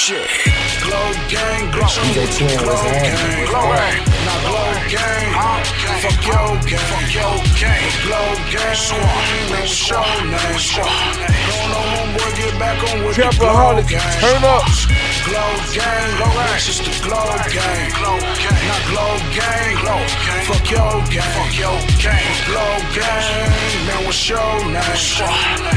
Shit. Glow gang, glow gang, glow gang, glow gang. Now glow gang, fuck your gang, fuck your gang. Glow gang, no show name. Don't know homeboy, get back on with the glow gang. Turn up. Glow gang, it's the glow gang. Now glow gang, fuck your gang, fuck your gang. Glow gang, man, what's your name?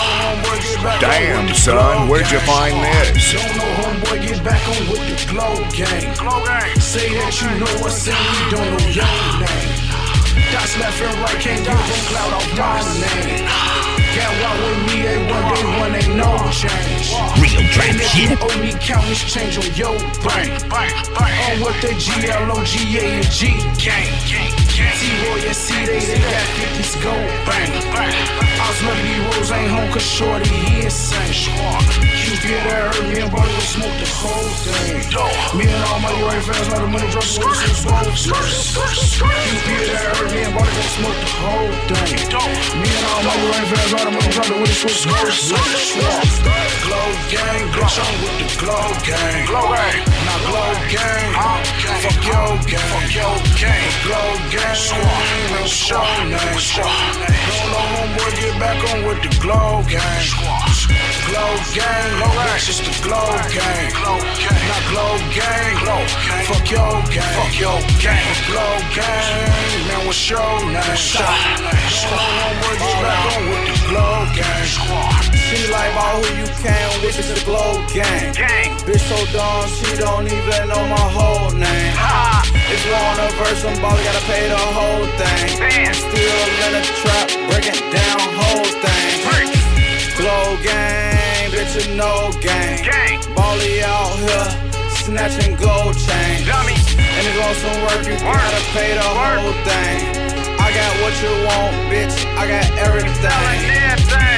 Damn, son, where'd you find this? Don't know homeboy, get back on with the glow gang. Say that you know us and we don't know your name. Dots left and right, can't give them cloud off my name. Got out with me, A1, ain't no change. Real trap shit. Owe me countless change on your brain. On what the GLOGA and G gang. T-Roy and C-Day, they got 50s gold bang. Osmody Rose ain't home cause shorty, he insane. You get her, me and Brody will smoke the whole thing. Me and all my right fans, lot of money, drugs, with this gold. You get her, me and Brody will smoke the whole thing. Me and all my right fans, lot of money, drugs, with this gold. Glow gang, glow with the glow gang. Now glow gang, fuck your gang, fuck your gang. Glow gang, no show name. Don't know homeboy, get back on with the glow gang. Glow gang, it's the glow gang. Now glow gang, fuck your gang, fuck your gang. Glow gang, man, what's your name? Don't know homeboy, get back on with the glow gang. She like all who you can with, it's the glow gang. Bitch so dumb, she don't even know my whole name. If you want a verse, somebody gotta pay the whole thing. Still in the trap, breaking down whole thing. Glow gang, bitch you know gang. Bally out here, snatching gold chain. And if you want some work, you gotta pay the whole thing. I got what you want, bitch, I got everything.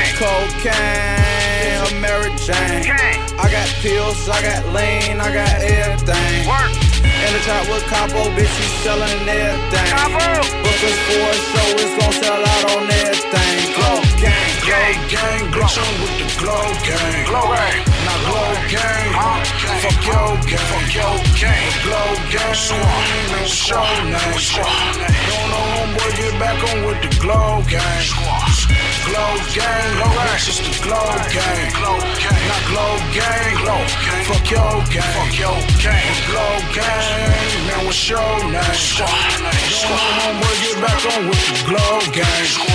Cocaine, Mary Jane. I got pills, I got lean, I got everything. In the trap with Capo, bitch, he sellin' everything. Book us for a show, it's gon' sell out on everything. Glow gang, glow with the glow gang. Now glow gang, fuck your gang, fuck your gang. Glow gang, no show name. Don't know homeboy, get back on with the glow gang. Glow gang, it's the glow gang. Now glow gang, fuck your gang, fuck your gang. Glow gang, man, what's your name? Don't know homeboy, get back on with the glow gang.